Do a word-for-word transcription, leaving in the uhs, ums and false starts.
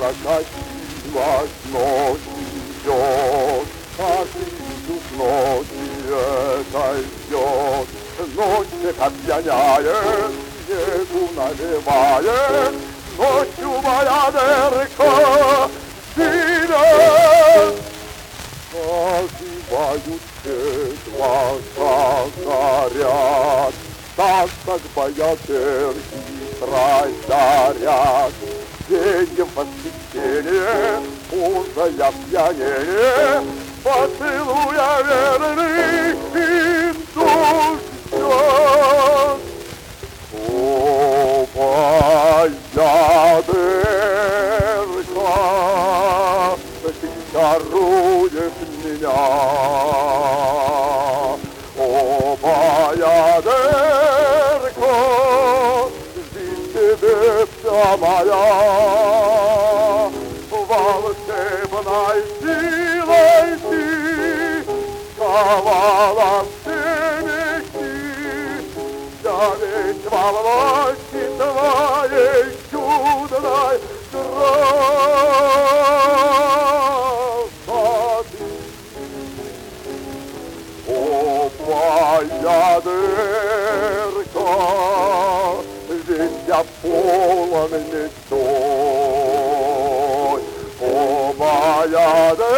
прокатилась ночь идет, а ты тут ночи этой ждет. Ночь как пьяняет, снегу наливает, ночью моя дырка синет. Называют все глаза горят, так как боязерки страсть дарят. Деньги в восхищение, узая пьянение, поцелуя верный индус ждет. О, боядырка, ты чаруешь меня. О, боядырка, здесь тебе вся моя волшебной силой ты сковала все мечты. Я ведь во власти твоей чудной красоты. О, боядырка, ведь я полон мечтой. О, боядырка,